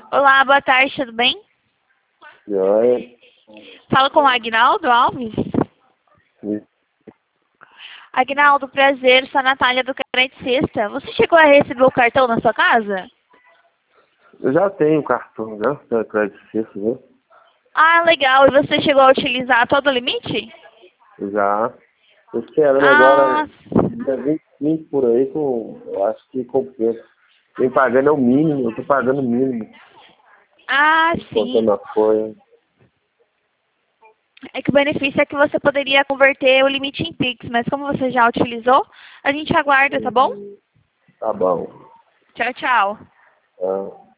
Olá, boa tarde, tudo bem? Joia. Falo com o Agnaldo Alves. Sim. Agnaldo, prazer, sou a Natália do Carnet Sexta. Você chegou a receber o cartão na sua casa? Eu já tenho cartão, já, da Crédito Suisse, né? Ah, legal. E você chegou a utilizar todo o limite? Já. Tô esperando Ah, agora dia 25 por aí, eu acho que compensa. Quem pagando é o mínimo, eu tô pagando o mínimo, sim. contando a folha. É que o benefício é que você poderia converter o limite em Pix, mas como você já utilizou, a gente aguarda, tá bom? Tá bom. Tchau, tchau. Tá.